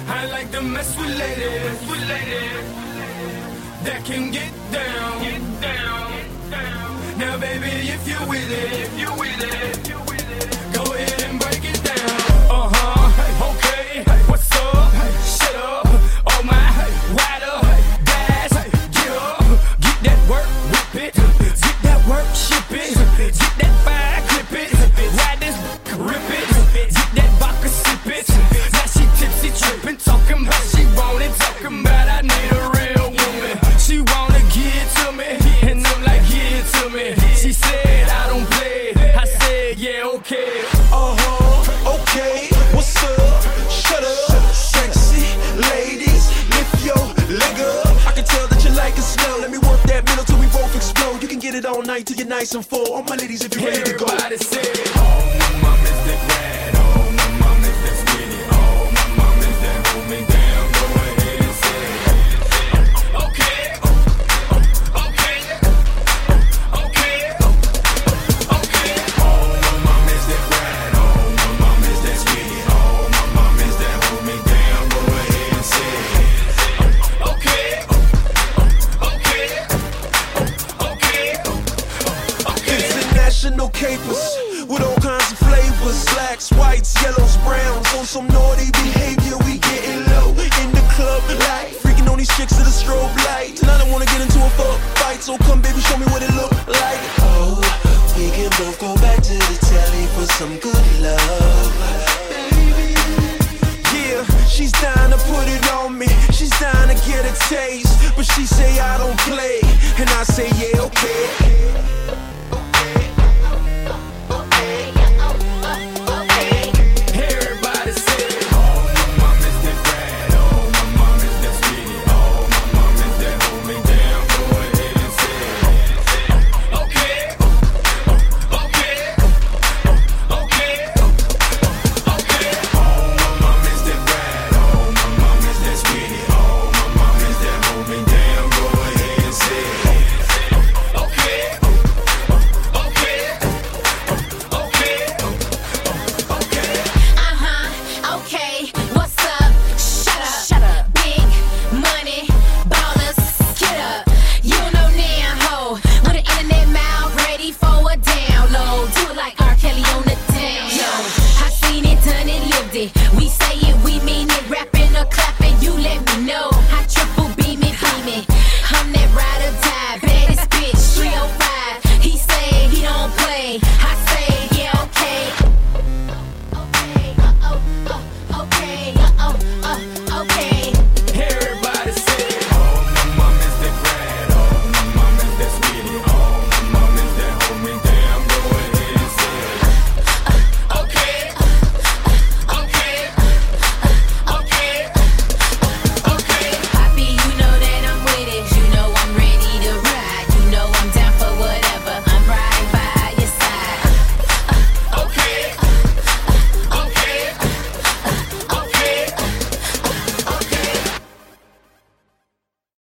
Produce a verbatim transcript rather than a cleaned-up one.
I like to mess with ladies, with ladies that can get down, get down, get down. Now, baby, if you with it, if you with it, if you with it, go ahead and break it down. Uh huh. Okay. What's up? Shut up. Oh my. Wide up. Dash. Get up. Get that work. Whip it. Get that work. Ship it. Get that fire. Clip it. Ride this. Rip it. Get that vodka. Sip it. Now she tipsy, tripping, talking about she want it, talking about I need a real woman. She wanna give to me, and I'm like, give to me. She said I don't play. I said yeah, okay. Uh huh. Okay. What's up? Shut up. Sexy ladies, lift your leg up. I can tell that you like it slow. Let me work that middle till we both explode. You can get it all night till you're nice and full. All my ladies, if you're ready to go. Everybody say, oh my mom is that rad, oh my mom is that skinny, oh my mom is that hold me down. Go ahead and say, okay, okay, okay, okay. Oh my mom is that rad, oh my mom is that skinny, oh my mom is that hold me down. Go ahead and say, okay, okay, okay, okay. International capers with all kinds of flavors, blacks, whites, yellows, browns. On some naughty behavior, we getting low in the club, like freaking on these chicks to the strobe light. And I don't wanna get into a fuck fight, so come baby, show me what it look like. Oh, we can both go back to the telly for some good love, baby. Yeah, she's down to put it on me. She's down to get a taste, but she say I don't play, and I say yeah, okay. Everybody say, oh my mom is that rad, oh my mom is that sweetie, oh my mom is that hold me down. Go ahead and say, okay, okay, okay, okay. Oh my mom is that rad, oh my mom is that sweetie, oh my mom is that hold me down. Go ahead and say, okay, okay, okay, okay. Uh-huh, okay, what's up? Shut up, shut up. Big money, ballers, get up. You know now, ho, with an internet mouth ready for a download. Do it like R. Kelly on the down. Yo, I seen it, done it, lived it. We